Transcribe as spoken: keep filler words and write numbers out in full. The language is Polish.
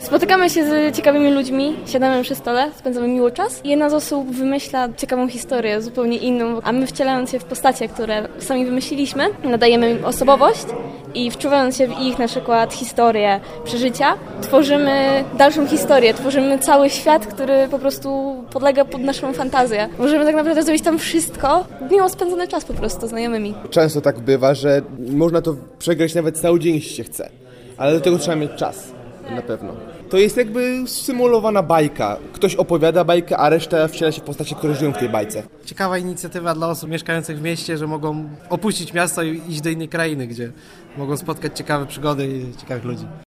Spotykamy się z ciekawymi ludźmi, siadamy przy stole, spędzamy miło czas i jedna z osób wymyśla ciekawą historię, zupełnie inną, a my wcielając się w postacie, które sami wymyśliliśmy, nadajemy im osobowość i wczuwając się w ich na przykład historię, przeżycia, tworzymy dalszą historię, tworzymy cały świat, który po prostu podlega pod naszą fantazję. Możemy tak naprawdę zrobić tam wszystko, miło spędzony czas po prostu z znajomymi. Często tak bywa, że można to przegrać nawet cały dzień, jeśli się chce, ale do tego trzeba mieć czas, na pewno. To jest jakby symulowana bajka. Ktoś opowiada bajkę, a reszta wciela się w postacie, które żyją w tej bajce. Ciekawa inicjatywa dla osób mieszkających w mieście, że mogą opuścić miasto i iść do innej krainy, gdzie mogą spotkać ciekawe przygody i ciekawych ludzi.